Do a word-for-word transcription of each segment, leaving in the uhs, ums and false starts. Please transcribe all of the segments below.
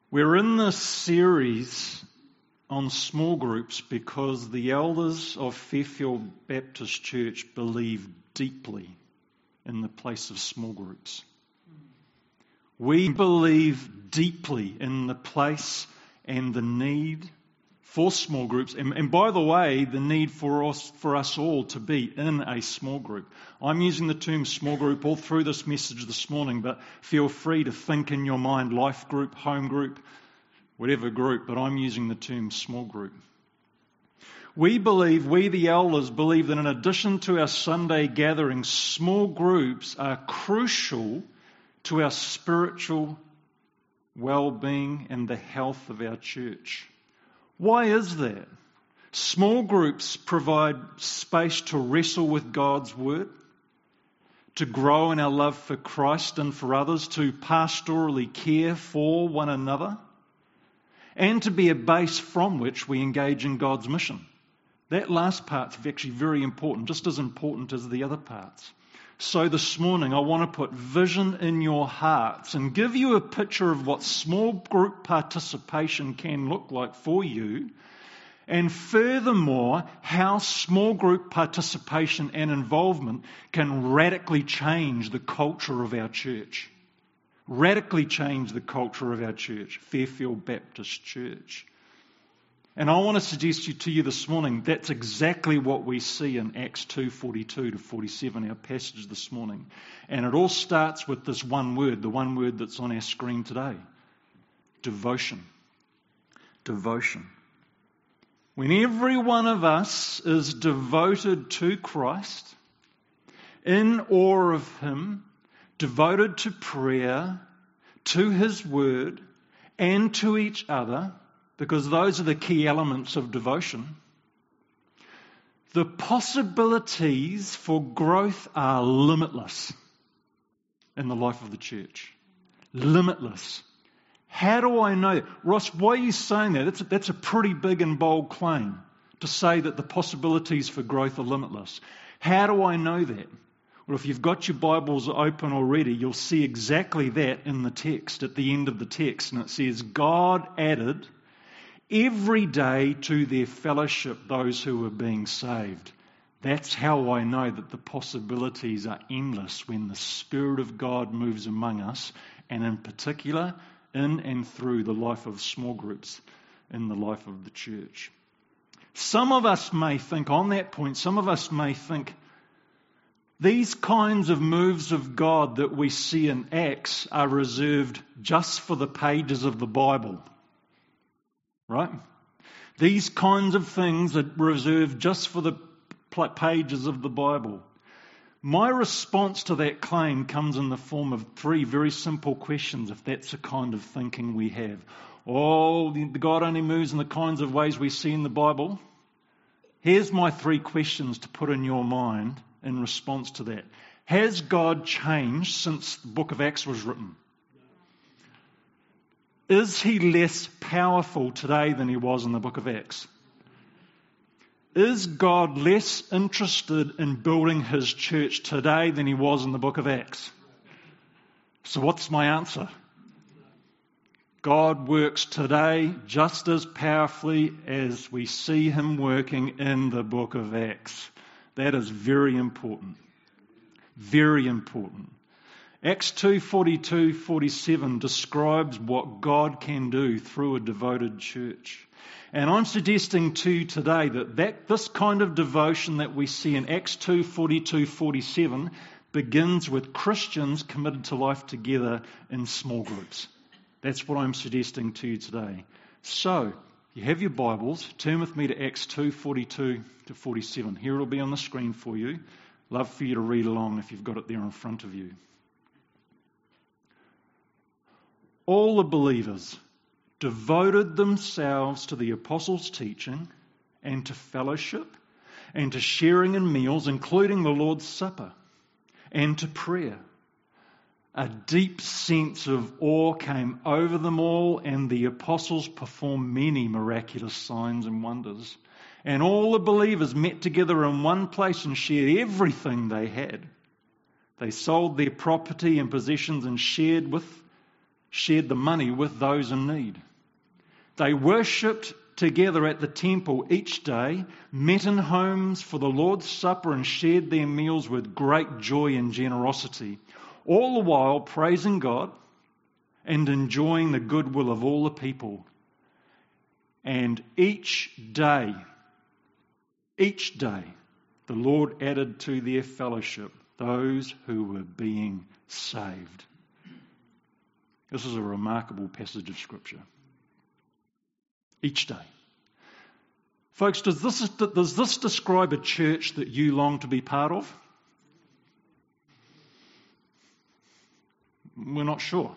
We're in this series on small groups because the elders of Fairfield Baptist Church believe deeply in the place of small groups. We believe deeply in the place and the need for small groups, and, and by the way, the need for us, for us all to be in a small group. I'm using the term small group all through this message this morning, but feel free to think in your mind life group, home group, whatever group, but I'm using the term small group. We believe, we the elders believe that in addition to our Sunday gatherings, small groups are crucial to our spiritual well-being and the health of our church. Why is that? Small groups provide space to wrestle with God's Word, to grow in our love for Christ and for others, to pastorally care for one another, and to be a base from which we engage in God's mission. That last part's actually very important, just as important as the other parts. So this morning I want to put vision in your hearts and give you a picture of what small group participation can look like for you, and furthermore, how small group participation and involvement can radically change the culture of our church. Radically change the culture of our church, Fairfield Baptist Church. And I want to suggest to you this morning, that's exactly what we see in Acts two, forty-two to forty-seven, our passage this morning. And it all starts with this one word, the one word that's on our screen today. Devotion. Devotion. When every one of us is devoted to Christ, in awe of Him, devoted to prayer, to His Word, and to each other, because those are the key elements of devotion, the possibilities for growth are limitless in the life of the church. Limitless. How do I know that? Ross, why are you saying that? That's a, that's a pretty big and bold claim to say that the possibilities for growth are limitless. How do I know that? Well, if you've got your Bibles open already, you'll see exactly that in the text, at the end of the text. And it says, God added every day to their fellowship those who were being saved. That's how I know that the possibilities are endless when the Spirit of God moves among us, and in particular, in and through the life of small groups in the life of the church. Some of us may think, on that point, some of us may think, these kinds of moves of God that we see in Acts are reserved just for the pages of the Bible. Right? These kinds of things are reserved just for the pages of the Bible. My response to that claim comes in the form of three very simple questions, if that's the kind of thinking we have. Oh, God only moves in the kinds of ways we see in the Bible. Here's my three questions to put in your mind in response to that. Has God changed since the book of Acts was written? Is He less powerful today than He was in the book of Acts? Is God less interested in building His church today than He was in the book of Acts? So what's my answer? God works today just as powerfully as we see Him working in the book of Acts. That is very important. Very important. Acts two, forty-two, forty-seven describes what God can do through a devoted church. And I'm suggesting to you today that, that this kind of devotion that we see in Acts two, forty-two, forty-seven begins with Christians committed to life together in small groups. That's what I'm suggesting to you today. So, you have your Bibles, turn with me to Acts two, forty-two to forty-seven. Here it'll be on the screen for you. Love for you to read along if you've got it there in front of you. All the believers devoted themselves to the apostles' teaching and to fellowship and to sharing in meals, including the Lord's Supper, and to prayer. A deep sense of awe came over them all, and the apostles performed many miraculous signs and wonders. And all the believers met together in one place and shared everything they had. They sold their property and possessions and shared with shared the money with those in need. They worshipped together at the temple each day, met in homes for the Lord's Supper, and shared their meals with great joy and generosity, all the while praising God and enjoying the goodwill of all the people. And each day, each day, the Lord added to their fellowship those who were being saved. This is a remarkable passage of Scripture. Each day. Folks, does this, does this describe a church that you long to be part of? We're not sure.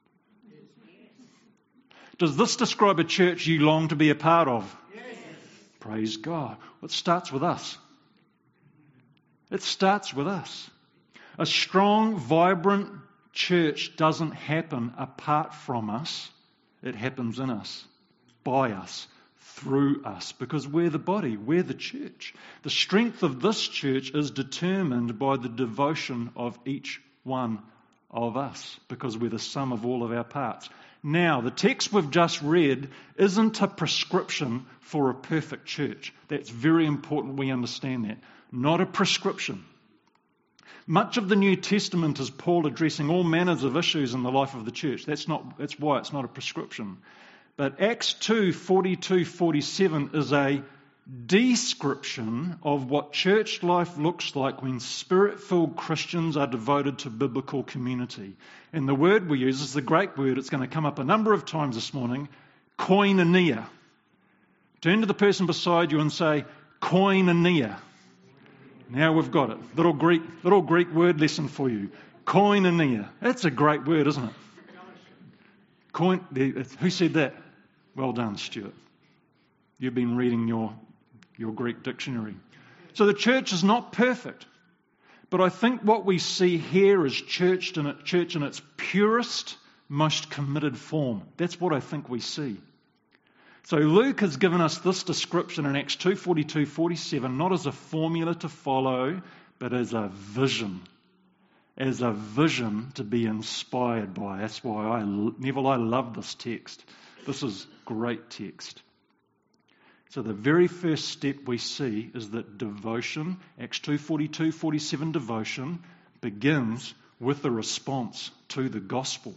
Does this describe a church you long to be a part of? Yes. Praise God. Well, it starts with us. It starts with us. A strong, vibrant church doesn't happen apart from us. It happens in us, by us, through us, because we're the body, we're the church. The strength of this church is determined by the devotion of each one of us, because we're the sum of all of our parts. Now, the text we've just read isn't a prescription for a perfect church. That's very important we understand that. Not a prescription. Much of the New Testament is Paul addressing all manners of issues in the life of the church. That's not. That's why it's not a prescription. But Acts two, forty-two, forty-seven is a description of what church life looks like when Spirit-filled Christians are devoted to biblical community. And the word we use is the great word. It's going to come up a number of times this morning, koinonia. Turn to the person beside you and say, koinonia. Now we've got it. Little Greek, little Greek word lesson for you. Koinonia. That's a great word, isn't it? Koin, who said that? Well done, Stuart. You've been reading your, your Greek dictionary. So the church is not perfect. But I think what we see here is church in, it, church in its purest, most committed form. That's what I think we see. So Luke has given us this description in Acts two, forty-two, forty-seven, not as a formula to follow, but as a vision. As a vision to be inspired by. That's why I, Neville, I love this text. This is great text. So the very first step we see is that devotion, Acts two, forty-two, forty-seven devotion, begins with a response to the gospel.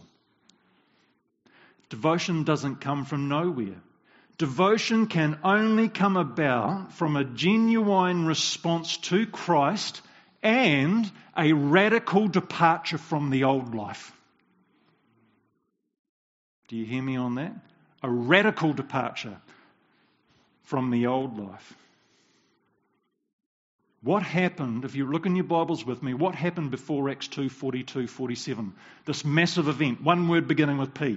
Devotion doesn't come from nowhere. Devotion can only come about from a genuine response to Christ and a radical departure from the old life. Do you hear me on that? A radical departure from the old life. What happened, if you look in your Bibles with me, what happened before Acts two, forty-two, forty-seven? This massive event, one word beginning with P.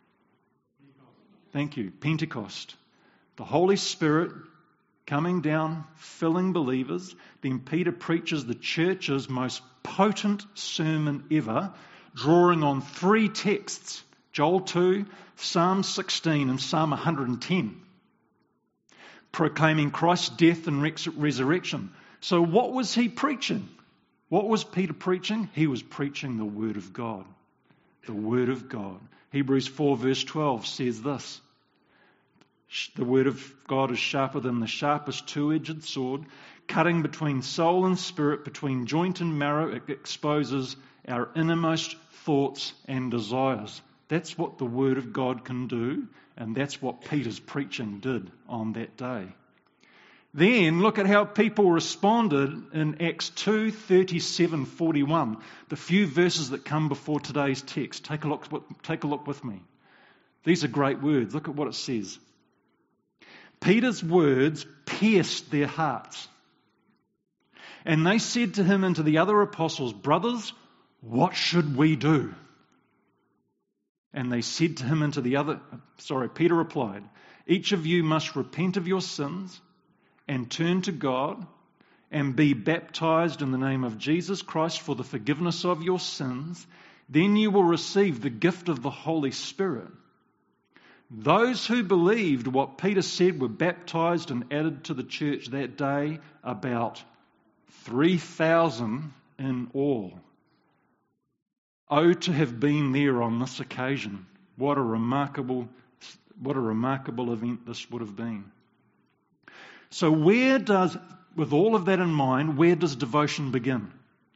Thank you. Pentecost. The Holy Spirit coming down, filling believers. Then Peter preaches the church's most potent sermon ever, drawing on three texts, Joel two, Psalm sixteen and Psalm one hundred ten, proclaiming Christ's death and resurrection. So what was he preaching? What was Peter preaching? He was preaching the Word of God. The Word of God. Hebrews four verse twelve says this. The Word of God is sharper than the sharpest two-edged sword, cutting between soul and spirit, between joint and marrow. It exposes our innermost thoughts and desires. That's what the Word of God can do, and that's what Peter's preaching did on that day. Then look at how people responded in Acts two, thirty-seven, forty-one, the few verses that come before today's text. Take a look, take a look with me. These are great words. Look at what it says. Peter's words pierced their hearts. And they said to him and to the other apostles, "Brothers, what should we do?" And they said to him and to the other, sorry, Peter replied, "Each of you must repent of your sins and turn to God and be baptized in the name of Jesus Christ for the forgiveness of your sins. Then you will receive the gift of the Holy Spirit." Those who believed what Peter said were baptized and added to the church that day, about three thousand in all. Oh, to have been there on this occasion. What a remarkable, what a remarkable event this would have been. So where does, with all of that in mind, where does devotion begin?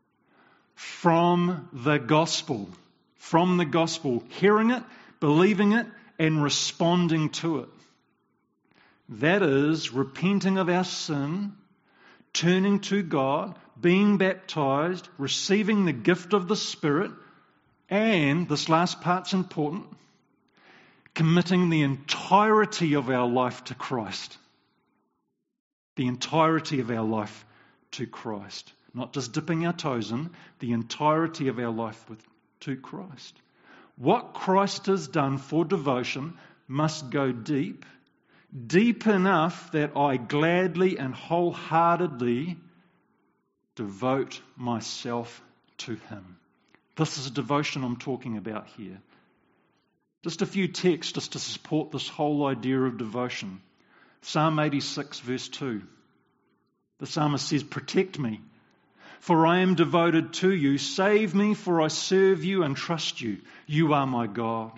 From the gospel. From the gospel. Hearing it, believing it, and responding to it. That is, repenting of our sin, turning to God, being baptized, receiving the gift of the Spirit, and, this last part's important, committing the entirety of our life to Christ. The entirety of our life to Christ. Not just dipping our toes in, the entirety of our life with, to Christ. What Christ has done for devotion must go deep, deep enough that I gladly and wholeheartedly devote myself to Him. This is devotion I'm talking about here. Just a few texts just to support this whole idea of devotion. Psalm eighty-six verse two. The psalmist says, "Protect me, for I am devoted to you. Save me, for I serve you and trust you. You are my God."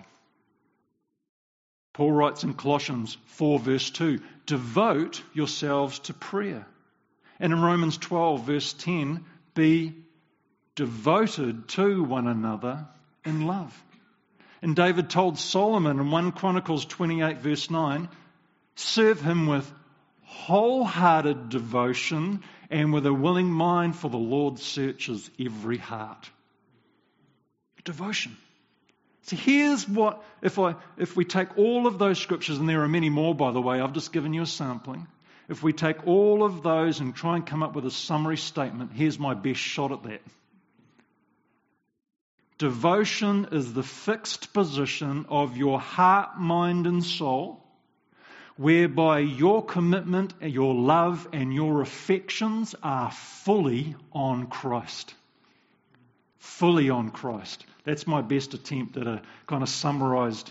Paul writes in Colossians four verse two, "Devote yourselves to prayer." And in Romans twelve verse ten, "Be devoted to one another in love." And David told Solomon in First Chronicles twenty-eight verse nine, "Serve him with wholehearted devotion and with a willing mind, for the Lord searches every heart." Devotion. So here's what, if I if we take all of those scriptures, and there are many more by the way, I've just given you a sampling. If we take all of those and try and come up with a summary statement, here's my best shot at that. Devotion is the fixed position of your heart, mind and soul, whereby your commitment, your love and your affections are fully on Christ. Fully on Christ. That's my best attempt at a kind of summarized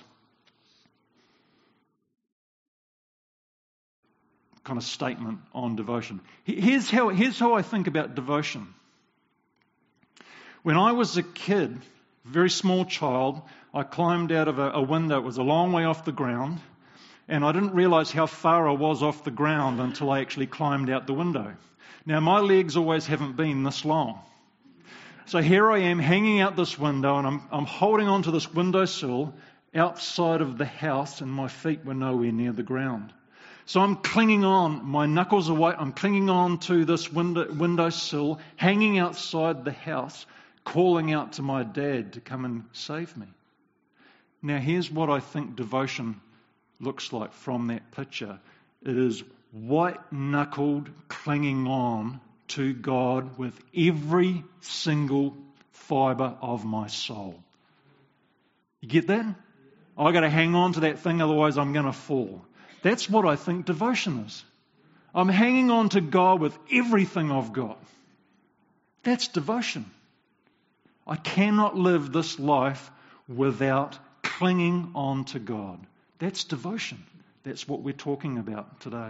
kind of statement on devotion. Here's how, here's how I think about devotion. When I was a kid, very small child, I climbed out of a, a window. It was a long way off the ground, and I didn't realise how far I was off the ground until I actually climbed out the window. Now, my legs always haven't been this long. So here I am hanging out this window, and I'm, I'm holding onto this windowsill outside of the house, and my feet were nowhere near the ground. So I'm clinging on, my knuckles are white, I'm clinging on to this window, windowsill, hanging outside the house, calling out to my dad to come and save me. Now here's what I think devotion looks like from that picture. It is white-knuckled clinging on to God with every single fibre of my soul. You get that? I've got to hang on to that thing, otherwise I'm going to fall. That's what I think devotion is. I'm hanging on to God with everything I've got. That's devotion. I cannot live this life without clinging on to God. That's devotion. That's what we're talking about today.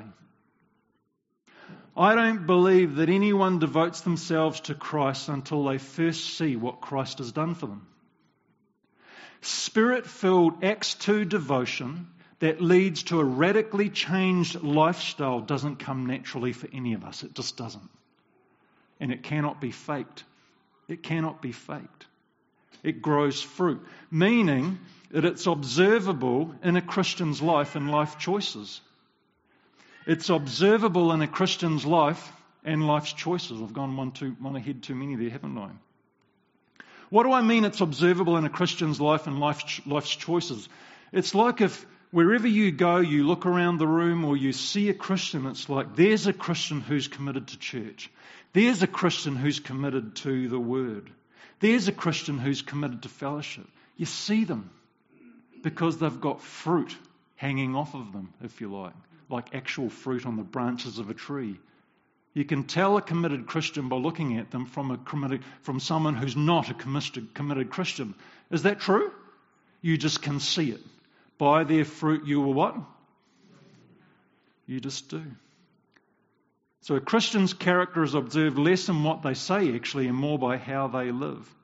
I don't believe that anyone devotes themselves to Christ until they first see what Christ has done for them. Spirit-filled Acts two devotion that leads to a radically changed lifestyle doesn't come naturally for any of us. It just doesn't. And it cannot be faked. It cannot be faked. It grows fruit, meaning that it's observable in a Christian's life and life choices. It's observable in a Christian's life and life's choices. I've gone one, too, one ahead too many there, haven't I? What do I mean it's observable in a Christian's life and life's, life's choices? It's like if wherever you go, you look around the room or you see a Christian, it's like there's a Christian who's committed to church. There's a Christian who's committed to the Word. There's a Christian who's committed to fellowship. You see them because they've got fruit hanging off of them, if you like, like actual fruit on the branches of a tree. You can tell a committed Christian by looking at them from a committed, from someone who's not a committed Christian. Is that true? You just can see it. By their fruit you will what? You just do. So a Christian's character is observed less in what they say actually and more by how they live.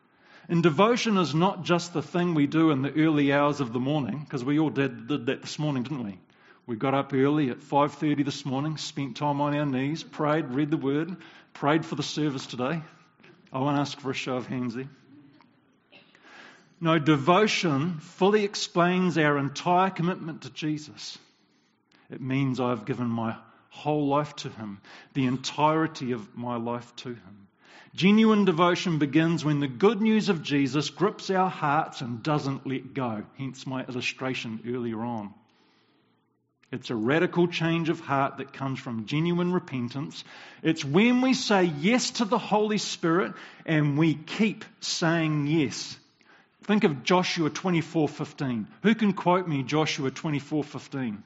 And devotion is not just the thing we do in the early hours of the morning, because we all did, did that this morning, didn't we? We got up early at five thirty this morning, spent time on our knees, prayed, read the Word, prayed for the service today. I won't ask for a show of hands there. No, devotion fully explains our entire commitment to Jesus. It means I've given my whole life to Him, the entirety of my life to Him. Genuine devotion begins when the good news of Jesus grips our hearts and doesn't let go, hence my illustration earlier on. It's a radical change of heart that comes from genuine repentance. It's when we say yes to the Holy Spirit and we keep saying yes. Think of Joshua twenty-four fifteen. Who can quote me Joshua twenty-four fifteen?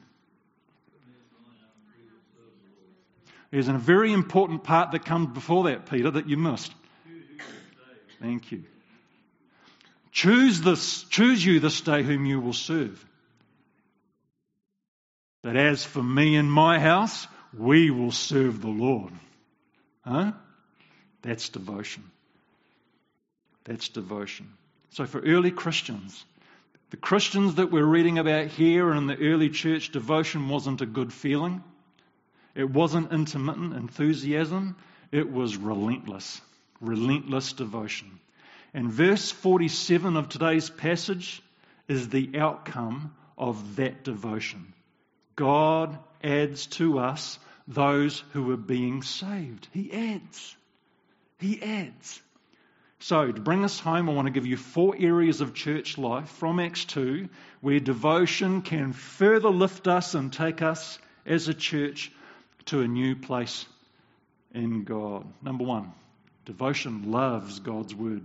There's a very important part that comes before that, Peter, that you missed. Thank you. Choose this, choose you this day whom you will serve. But as for me and my house, we will serve the Lord. Huh? That's devotion. That's devotion. So for early Christians, the Christians that we're reading about here and in the early church, devotion wasn't a good feeling. It wasn't intermittent enthusiasm. It was relentless, relentless devotion. And verse forty-seven of today's passage is the outcome of that devotion. God adds to us those who are being saved. He adds. He adds. So, to bring us home, I want to give you four areas of church life from Acts two where devotion can further lift us and take us as a church to a new place in God. Number one, devotion loves God's Word.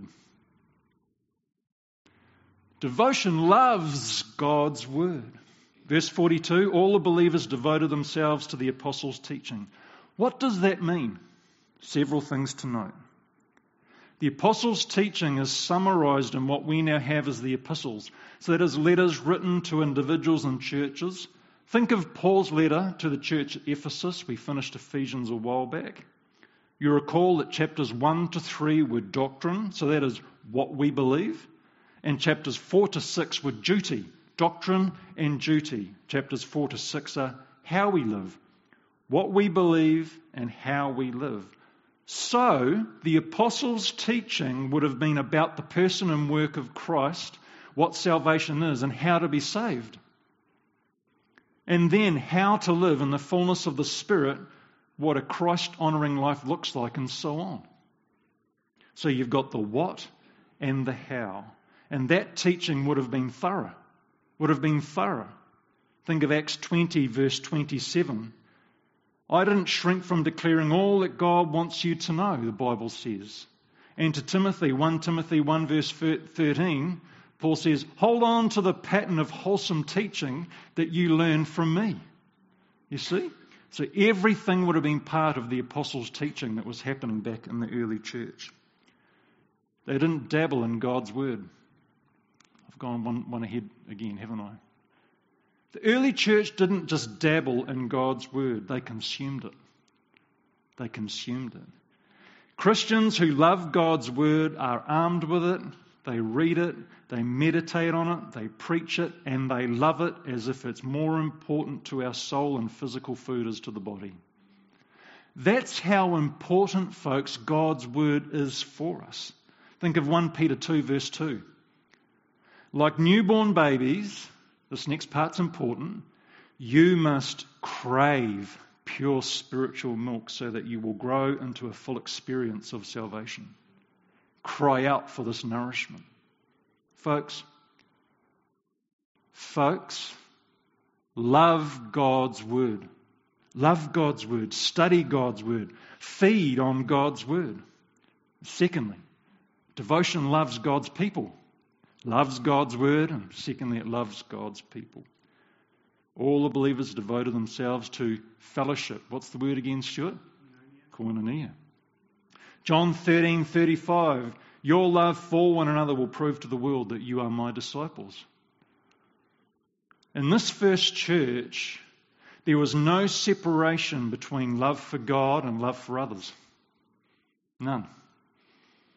Devotion loves God's Word. Verse forty-two, all the believers devoted themselves to the apostles' teaching. What does that mean? Several things to note. The apostles' teaching is summarized in what we now have as the epistles. So that is letters written to individuals and churches. Think of Paul's letter to the church at Ephesus. We finished Ephesians a while back. You recall that chapters one to three were doctrine, so that is what we believe. And chapters four to six were duty, doctrine and duty. Chapters four to six are how we live, what we believe and how we live. So, the apostles' teaching would have been about the person and work of Christ, what salvation is and how to be saved. And then how to live in the fullness of the Spirit, what a Christ-honouring life looks like, and so on. So you've got the what and the how. And that teaching would have been thorough. Would have been thorough. Think of Acts twenty, verse twenty-seven. I didn't shrink from declaring all that God wants you to know, the Bible says. And to Timothy, First Timothy one, verse thirteen, Paul says, hold on to the pattern of wholesome teaching that you learned from me. You see? So everything would have been part of the apostles' teaching that was happening back in the early church. They didn't dabble in God's Word. I've gone one, one ahead again, haven't I? The early church didn't just dabble in God's Word. They consumed it. They consumed it. Christians who love God's Word are armed with it. They read it, they meditate on it, they preach it, and they love it as if it's more important to our soul and physical food as to the body. That's how important, folks, God's Word is for us. Think of First Peter two, verse two. Like newborn babies, this next part's important, you must crave pure spiritual milk so that you will grow into a full experience of salvation. Cry out for this nourishment. Folks, folks, love God's Word. Love God's Word. Study God's Word. Feed on God's Word. Secondly, devotion loves God's people. Loves God's Word, and secondly, it loves God's people. All the believers devoted themselves to fellowship. What's the word again, Stuart? Koinonia. John thirteen thirty-five, your love for one another will prove to the world that you are my disciples. In this first church, there was no separation between love for God and love for others. None.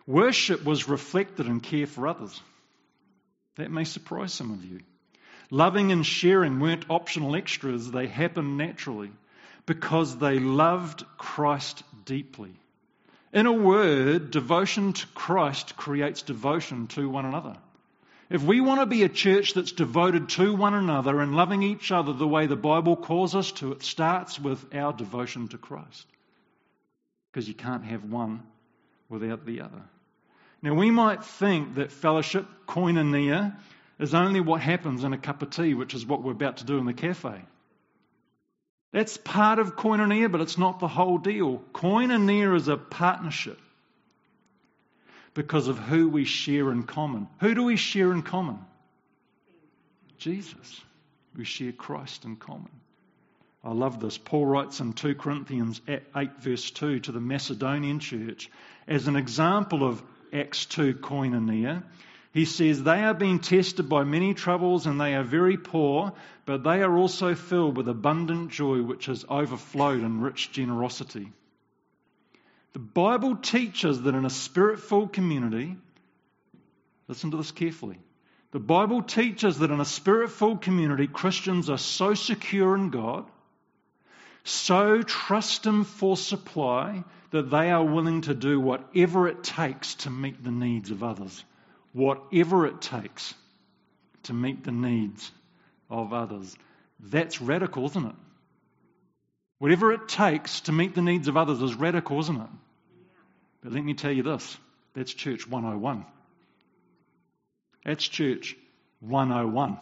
Worship was reflected in care for others. That may surprise some of you. Loving and sharing weren't optional extras, they happened naturally because they loved Christ deeply. In a word, devotion to Christ creates devotion to one another. If we want to be a church that's devoted to one another and loving each other the way the Bible calls us to, it starts with our devotion to Christ. Because you can't have one without the other. Now, we might think that fellowship, koinonia, is only what happens in a cup of tea, which is what we're about to do in the cafe. That's part of koinonia, but it's not the whole deal. Koinonia is a partnership because of who we share in common. Who do we share in common? Jesus. We share Christ in common. I love this. Paul writes in Second Corinthians eight verse two to the Macedonian church as an example of Acts two koinonia. He says, they are being tested by many troubles and they are very poor, but they are also filled with abundant joy which has overflowed in rich generosity. The Bible teaches that in a spirit-filled community, listen to this carefully, the Bible teaches that in a spirit-filled community, Christians are so secure in God, so trust Him for supply, that they are willing to do whatever it takes to meet the needs of others. Whatever it takes to meet the needs of others. That's radical, isn't it? Whatever it takes to meet the needs of others is radical, isn't it? But let me tell you this, that's Church one oh one. That's Church one oh one.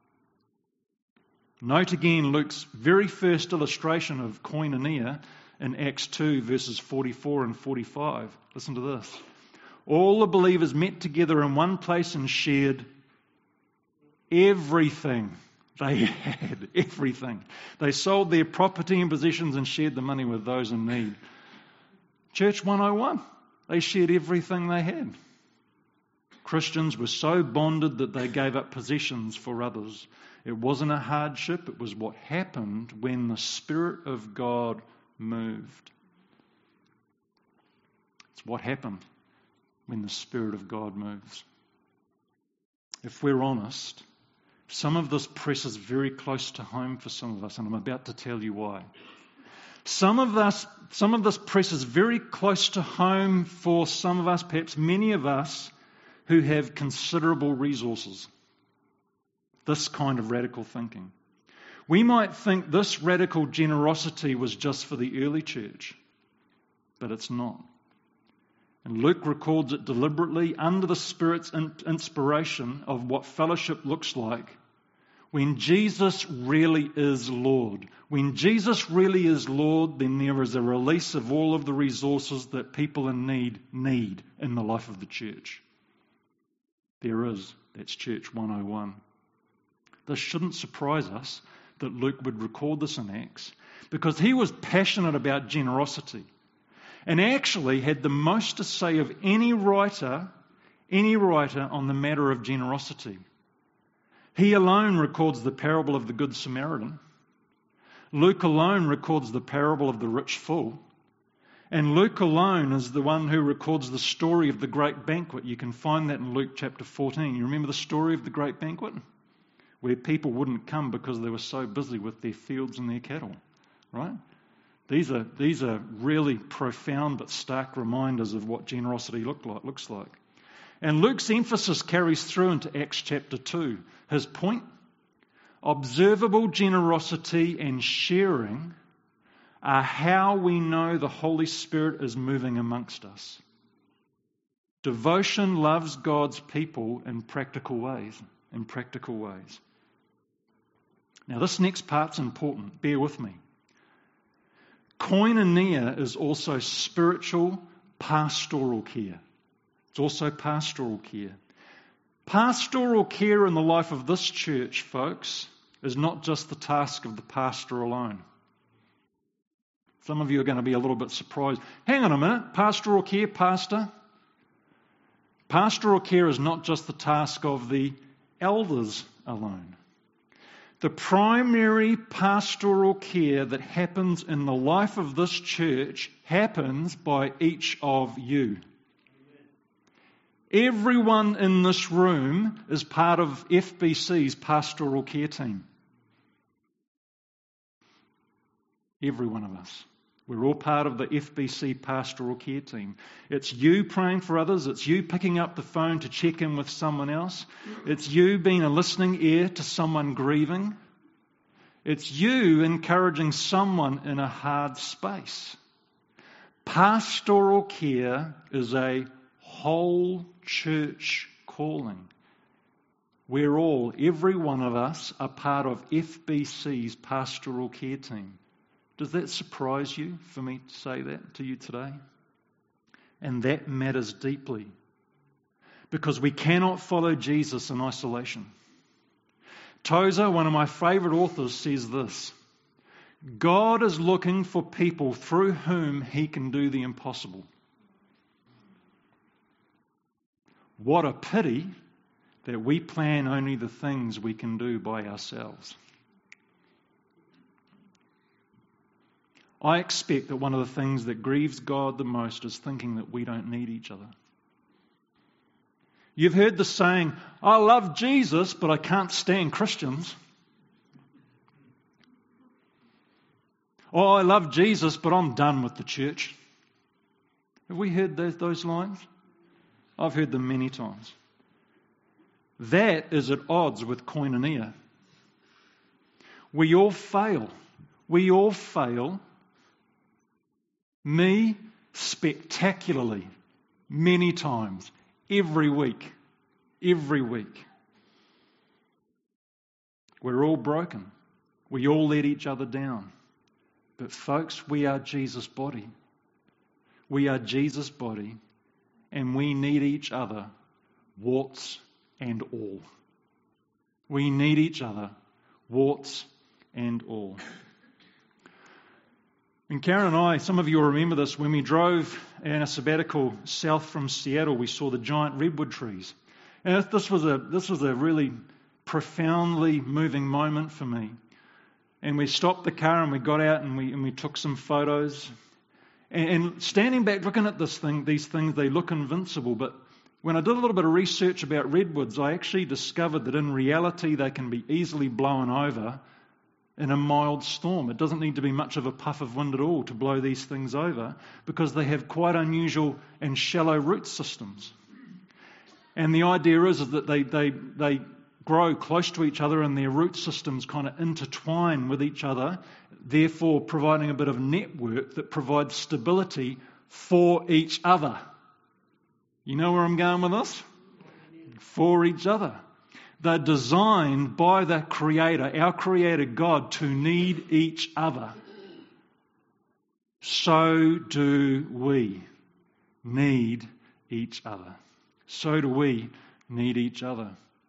Note again Luke's very first illustration of koinonia in Acts two, verses forty-four and forty-five. Listen to this. All the believers met together in one place and shared everything they had. Everything. They sold their property and possessions and shared the money with those in need. Church one oh one. They shared everything they had. Christians were so bonded that they gave up possessions for others. It wasn't a hardship. It was what happened when the Spirit of God moved. It's what happened when the Spirit of God moves. If we're honest, some of this presses very close to home for some of us, and I'm about to tell you why. Some of us, some of this presses very close to home for some of us, perhaps many of us, who have considerable resources. This kind of radical thinking. We might think this radical generosity was just for the early church, but it's not. And Luke records it deliberately under the Spirit's inspiration of what fellowship looks like when Jesus really is Lord. When Jesus really is Lord, then there is a release of all of the resources that people in need need in the life of the church. There is. That's Church one oh one. This shouldn't surprise us that Luke would record this in Acts, because he was passionate about generosity and actually had the most to say of any writer, any writer on the matter of generosity. He alone records the parable of the Good Samaritan. Luke alone records the parable of the rich fool. And Luke alone is the one who records the story of the great banquet. You can find that in Luke chapter fourteen. You remember the story of the great banquet? Where people wouldn't come because they were so busy with their fields and their cattle, right? These are these are really profound but stark reminders of what generosity look like, looks like. And Luke's emphasis carries through into Acts chapter two. His point, observable generosity and sharing are how we know the Holy Spirit is moving amongst us. Devotion loves God's people in practical ways, in practical ways. Now this next part's important. Bear with me. Koinonia is also spiritual pastoral care. It's also pastoral care. Pastoral care in the life of this church, folks, is not just the task of the pastor alone. Some of you are going to be a little bit surprised. Hang on a minute, pastoral care, pastor? Pastoral care is not just the task of the elders alone. The primary pastoral care that happens in the life of this church happens by each of you. Everyone in this room is part of F B C's pastoral care team. Every one of us. We're all part of the F B C pastoral care team. It's you praying for others. It's you picking up the phone to check in with someone else. It's you being a listening ear to someone grieving. It's you encouraging someone in a hard space. Pastoral care is a whole church calling. We're all, every one of us, are part of F B C's pastoral care team. Does that surprise you for me to say that to you today? And that matters deeply. Because we cannot follow Jesus in isolation. Tozer, one of my favourite authors, says this: God is looking for people through whom He can do the impossible. What a pity that we plan only the things we can do by ourselves. I expect that one of the things that grieves God the most is thinking that we don't need each other. You've heard the saying, I love Jesus, but I can't stand Christians. Oh, I love Jesus, but I'm done with the church. Have we heard those, those lines? I've heard them many times. That is at odds with koinonia. We all fail. We all fail. Me, spectacularly, many times, every week, every week. We're all broken. We all let each other down. But folks, we are Jesus' body. We are Jesus' body, and we need each other, warts and all. We need each other, warts and all. And Karen and I, some of you will remember this, when we drove in a sabbatical south from Seattle, we saw the giant redwood trees. And this was a this was a really profoundly moving moment for me. And we stopped the car and we got out and we and we took some photos. And, and standing back looking at this thing, these things, they look invincible. But when I did a little bit of research about redwoods, I actually discovered that in reality they can be easily blown over in a mild storm. It doesn't need to be much of a puff of wind at all to blow these things over, because they have quite unusual and shallow root systems. And the idea is, is that they, they, they grow close to each other and their root systems kind of intertwine with each other, therefore providing a bit of network that provides stability for each other. You know where I'm going with this? For each other. They're designed by the Creator, our Creator God, to need each other. So do we need each other. So do we need each other.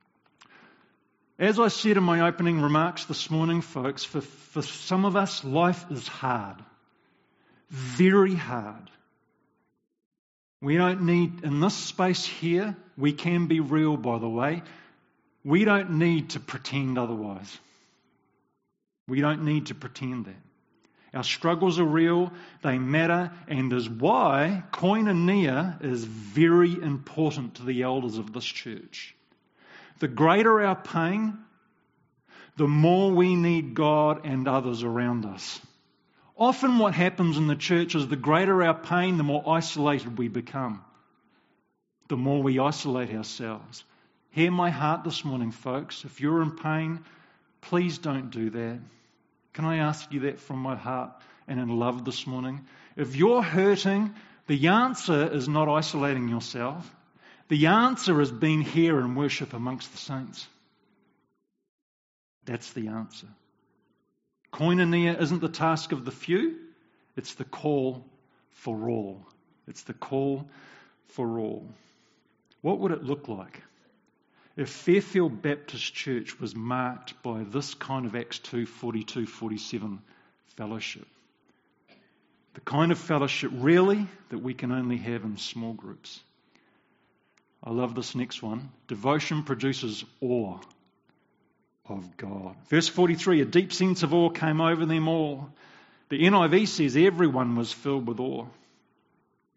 As I said in my opening remarks this morning, folks, for, for some of us, life is hard. Very hard. We don't need, in this space here, we can be real, by the way. We don't need to pretend otherwise. We don't need to pretend that. Our struggles are real, they matter, and is why koinonia is very important to the elders of this church. The greater our pain, the more we need God and others around us. Often what happens in the church is the greater our pain, the more isolated we become. The more we isolate ourselves. Hear my heart this morning, folks. If you're in pain, please don't do that. Can I ask you that from my heart and in love this morning? If you're hurting, the answer is not isolating yourself. The answer is being here in worship amongst the saints. That's the answer. Koinonia isn't the task of the few. It's the call for all. It's the call for all. What would it look like if Fairfield Baptist Church was marked by this kind of Acts two, forty-two, forty-seven fellowship? The kind of fellowship really that we can only have in small groups. I love this next one. Devotion produces awe of God. Verse forty-three, a deep sense of awe came over them all. The N I V says everyone was filled with awe.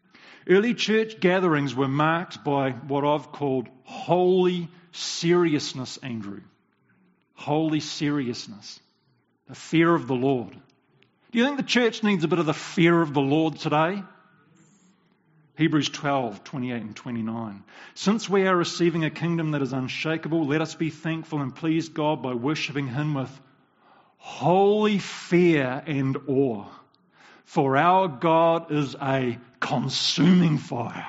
Early church gatherings were marked by what I've called holy seriousness, Andrew. Holy seriousness. The fear of the Lord. Do you think the church needs a bit of the fear of the Lord today? Hebrews twelve, twenty-eight and twenty-nine. Since we are receiving a kingdom that is unshakable, let us be thankful and please God by worshipping Him with holy fear and awe. For our God is a consuming fire.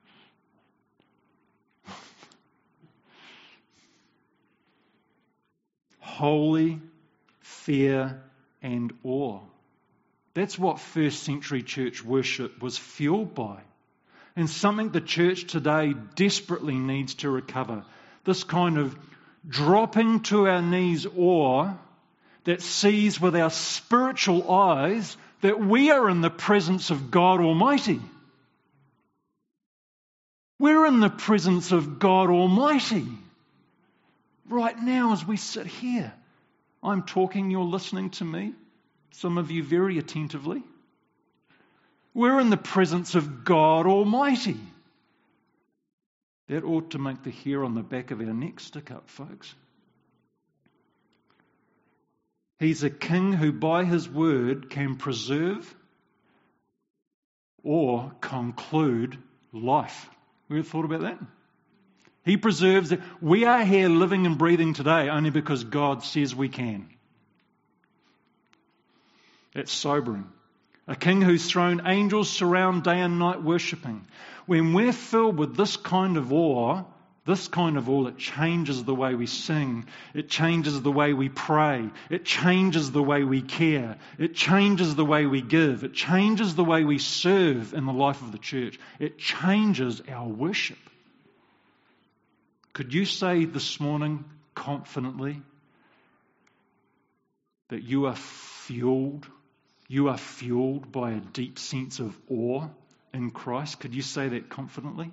Holy fear and awe. That's what first century church worship was fueled by. And something the church today desperately needs to recover. This kind of dropping to our knees awe that sees with our spiritual eyes that we are in the presence of God Almighty. We're in the presence of God Almighty. Right now as we sit here. I'm talking, you're listening to me. Some of you very attentively. We're in the presence of God Almighty. That ought to make the hair on the back of our neck stick up, folks. He's a king who by his word can preserve or conclude life. We ever thought about that? He preserves it. We are here living and breathing today only because God says we can. That's sobering. A king whose throne angels surround day and night worshipping. When we're filled with this kind of awe, this kind of awe, it changes the way we sing. It changes the way we pray. It changes the way we care. It changes the way we give. It changes the way we serve in the life of the church. It changes our worship. Could you say this morning confidently that you are fueled, you are fueled by a deep sense of awe in Christ? Could you say that confidently?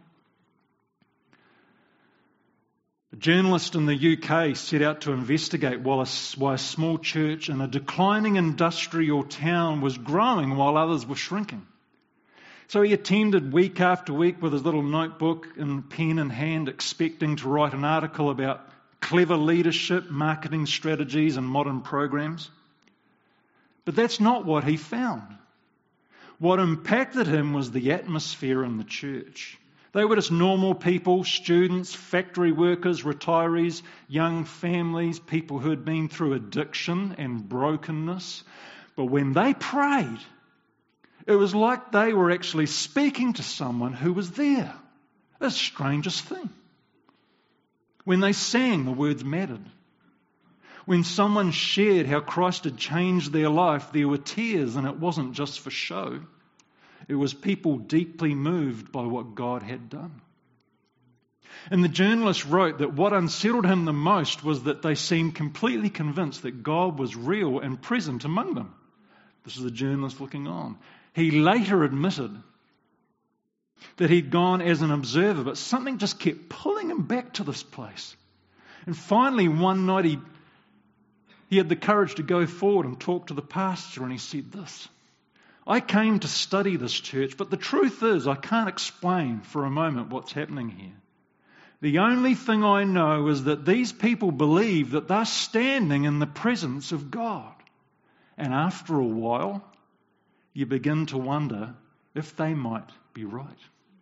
A journalist in the U K set out to investigate why a, why a small church in a declining industrial town was growing while others were shrinking. So he attended week after week with his little notebook and pen in hand, expecting to write an article about clever leadership, marketing strategies and modern programs. But that's not what he found. What impacted him was the atmosphere in the church. They were just normal people, students, factory workers, retirees, young families, people who had been through addiction and brokenness. But when they prayed, it was like they were actually speaking to someone who was there. The strangest thing. When they sang, the words mattered. When someone shared how Christ had changed their life, there were tears, and it wasn't just for show. It was people deeply moved by what God had done. And the journalist wrote that what unsettled him the most was that they seemed completely convinced that God was real and present among them. This is the journalist looking on. He later admitted that he'd gone as an observer, but something just kept pulling him back to this place. And finally, one night he, he had the courage to go forward and talk to the pastor, and he said this: I came to study this church, but the truth is I can't explain for a moment what's happening here. The only thing I know is that these people believe that they're standing in the presence of God. And after a while, you begin to wonder if they might be right.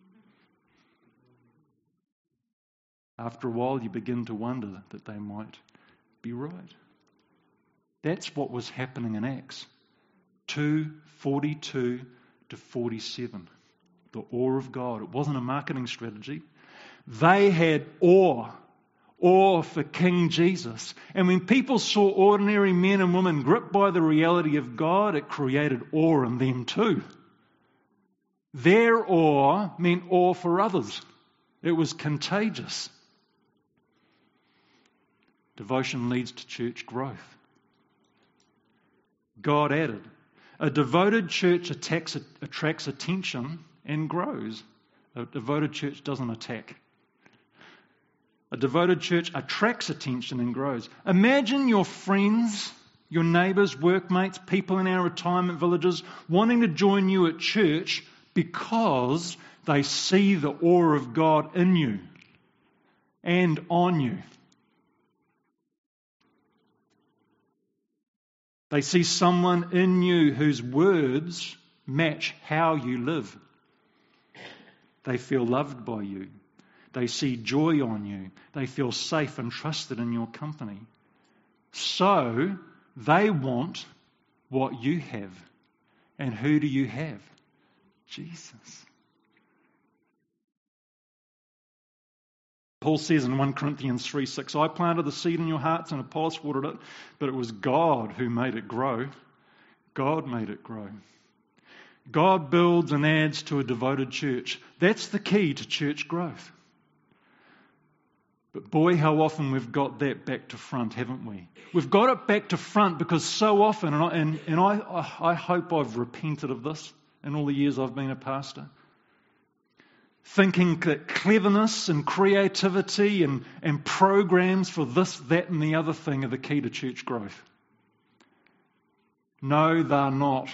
After a while, you begin to wonder that they might be right. That's what was happening in Acts two forty-two to forty-seven. The awe of God. It wasn't a marketing strategy. They had awe. Awe for King Jesus. And when people saw ordinary men and women gripped by the reality of God, it created awe in them too. Their awe meant awe for others. It was contagious. Devotion leads to church growth. God added, a devoted church attacks, attracts attention and grows. A devoted church doesn't attack. A devoted church attracts attention and grows. Imagine your friends, your neighbours, workmates, people in our retirement villages wanting to join you at church because They see the awe of God in you and on you. They see someone in you whose words match how you live. They feel loved by you. They see joy on you. They feel safe and trusted in your company. So they want what you have. And who do you have? Jesus. Paul says in First Corinthians three six, I planted the seed in your hearts and Apollos watered it, but it was God who made it grow. God made it grow. God builds and adds to a devoted church. That's the key to church growth. But boy, how often we've got that back to front, haven't we? We've got it back to front because so often, and I, and, and I, I hope I've repented of this in all the years I've been a pastor, thinking that cleverness and creativity and, and programs for this, that and the other thing are the key to church growth. No, they're not.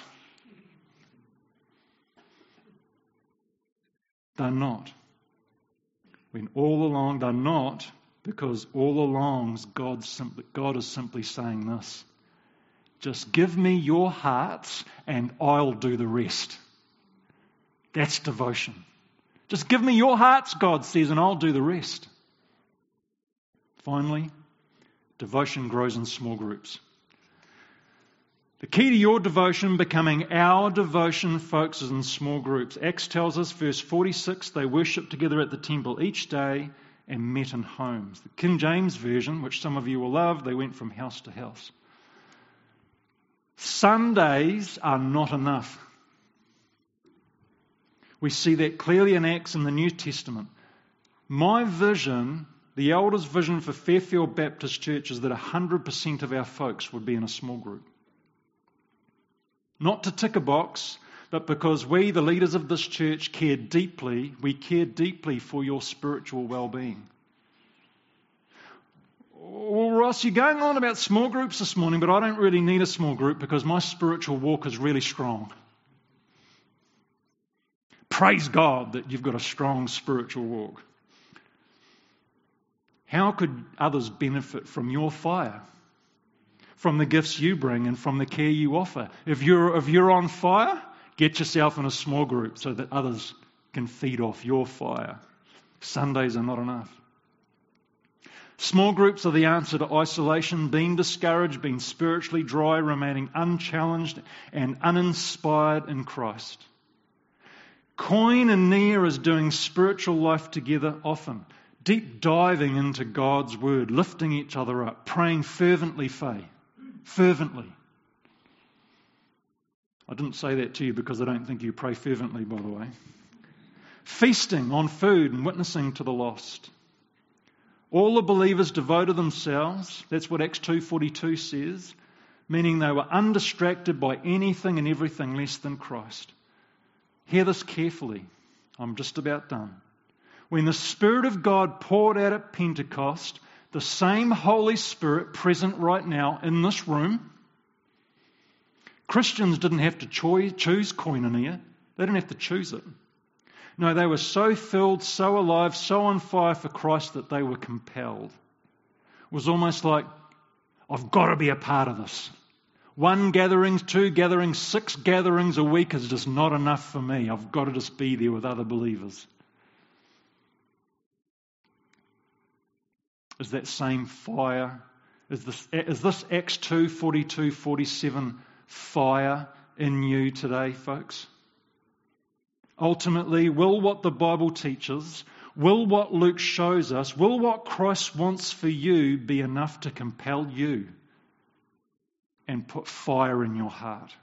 They're not. When all along they're not, because all along God, simply, God is simply saying this. Just give me your hearts and I'll do the rest. That's devotion. Just give me your hearts, God says, and I'll do the rest. Finally, devotion grows in small groups. The key to your devotion becoming our devotion, folks, is in small groups. Acts tells us, verse forty-six, they worshipped together at the temple each day and met in homes. The King James Version, which some of you will love, they went from house to house. Sundays are not enough. We see that clearly in Acts in the New Testament. My vision, the elders' vision for Fairfield Baptist Church is that one hundred percent of our folks would be in a small group. Not to tick a box, but because we, the leaders of this church, care deeply, we care deeply for your spiritual well-being. Well, Ross, you're going on about small groups this morning, but I don't really need a small group because my spiritual walk is really strong. Praise God that you've got a strong spiritual walk. How could others benefit from your fire? From the gifts you bring and from the care you offer. If you're, if you're on fire, get yourself in a small group so that others can feed off your fire. Sundays are not enough. Small groups are the answer to isolation, being discouraged, being spiritually dry, remaining unchallenged and uninspired in Christ. Koinonia is doing spiritual life together often, deep diving into God's word, lifting each other up, praying fervently, Faye. Fervently. I didn't say that to you because I don't think you pray fervently, by the way. Feasting on food and witnessing to the lost. All the believers devoted themselves, that's what Acts two forty-two says, meaning they were undistracted by anything and everything less than Christ. Hear this carefully. I'm just about done. When the Spirit of God poured out at Pentecost, the same Holy Spirit present right now in this room. Christians didn't have to choose koinonia. They didn't have to choose it. No, they were so filled, so alive, so on fire for Christ that they were compelled. It was almost like, I've got to be a part of this. One gathering, two gatherings, six gatherings a week is just not enough for me. I've got to just be there with other believers. Is that same fire? Is this, is this Acts two forty-two forty-seven fire in you today, folks? Ultimately, will what the Bible teaches, will what Luke shows us, will what Christ wants for you be enough to compel you and put fire in your heart?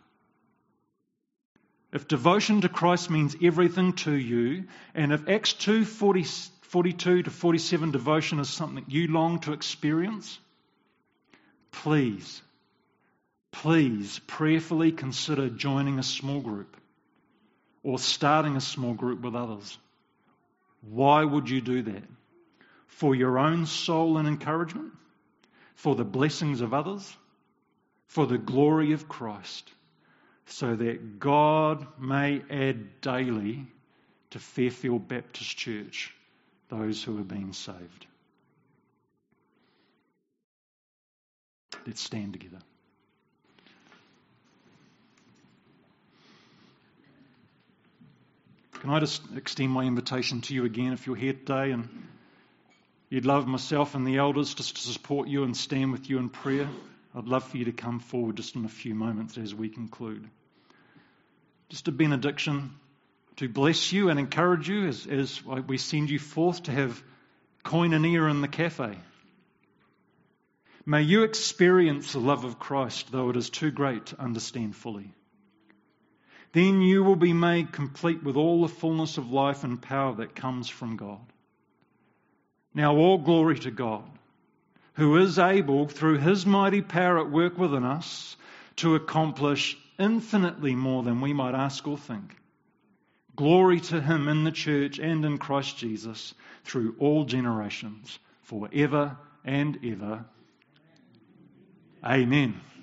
If devotion to Christ means everything to you, and if Acts two forty-two to forty-seven devotion is something you long to experience, please, please prayerfully consider joining a small group or starting a small group with others. Why would you do that? For your own soul and encouragement? For the blessings of others? For the glory of Christ? So that God may add daily to Fairfield Baptist Church, those who are being saved. Let's stand together. Can I just extend my invitation to you again if you're here today and you'd love myself and the elders just to support you and stand with you in prayer? I'd love for you to come forward just in a few moments as we conclude. Just a benediction to bless you and encourage you as, as we send you forth to have koinonia in the cafe. May you experience the love of Christ, though it is too great to understand fully. Then you will be made complete with all the fullness of life and power that comes from God. Now all glory to God, who is able, through His mighty power at work within us, to accomplish infinitely more than we might ask or think. Glory to Him in the church and in Christ Jesus, through all generations, forever and ever. Amen.